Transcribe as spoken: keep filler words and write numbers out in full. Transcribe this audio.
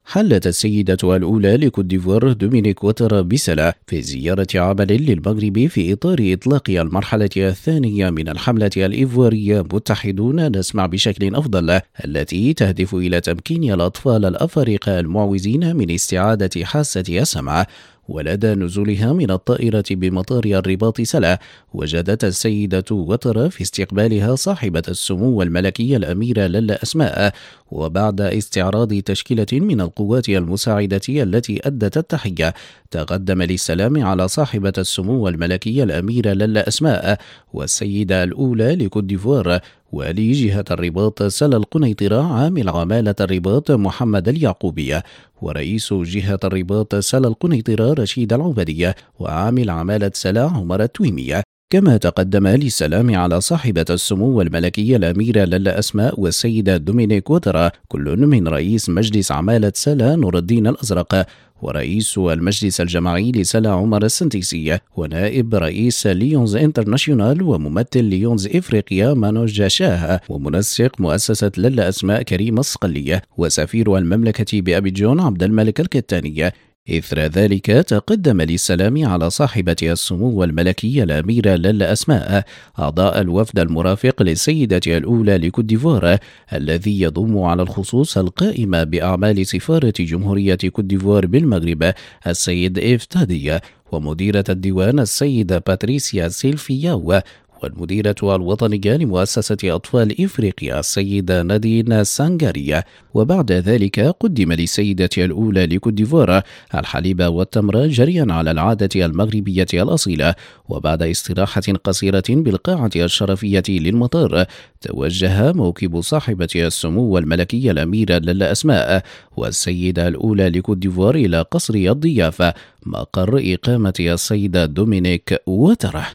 حلت السيدة الأولى لكوت ديفوار دومينيك وتر بسلا في زيارة عمل للمغرب في إطار إطلاق المرحلة الثانية من الحملة الإيفوارية متحدون نسمع بشكل أفضل، التي تهدف إلى تمكين الأطفال الأفارقة المعوزين من استعادة حاسة السمع. ولدى نزولها من الطائرة بمطار الرباط سلا، وجدت السيدة وتر في استقبالها صاحبة السمو الملكية الأميرة للا أسماء، وبعد استعراض تشكيلة من القوات المساعدة التي أدت التحية، تقدم للسلام على صاحبة السمو الملكية الأميرة للا أسماء والسيدة الأولى لكوت ديفوار والي جهة الرباط سلا القنيطرة عامل عمالة الرباط محمد اليعقوبية، ورئيس جهة الرباط سلا القنيطرة رشيد العبدية، وعامل عمالة سلا عمر التويمية. كما تقدم للسلام على صاحبة السمو الملكية الأميرة للا أسماء والسيدة دومينيك وترا كل من رئيس مجلس عمالة سلا نور الدين الأزرق، ورئيس المجلس الجماعي لسلا عمر السنتيسي، ونائب رئيس ليونز انترناشيونال وممثل ليونز إفريقيا مانوج شاه، ومنسق مؤسسة للا أسماء كريم الصقلية، وسفير المملكة بأبيجون عبد الملك الكتاني. إثر ذلك تقدم للسلام على صاحبة السمو الملكية الأميرة للا أسماء أعضاء الوفد المرافق للسيدة الأولى لكوت ديفوار، الذي يضم على الخصوص القائمة بأعمال سفارة جمهورية كوت ديفوار بالمغرب السيد إيف تادي، ومديرة الديوان السيدة باتريسيا سيلفياو، والمديرة الوطنية لمؤسسة أطفال إفريقيا السيدة نادين سانغاريا. وبعد ذلك قدم للسيدة الأولى لكوت ديفوار الحليب والتمر جريا على العادة المغربية الأصيلة. وبعد استراحة قصيرة بالقاعة الشرفية للمطار، توجه موكب صاحبة السمو الملكية الأميرة للا أسماء والسيدة الأولى لكوت ديفوار إلى قصر الضيافة، مقر إقامة السيدة دومينيك وتر.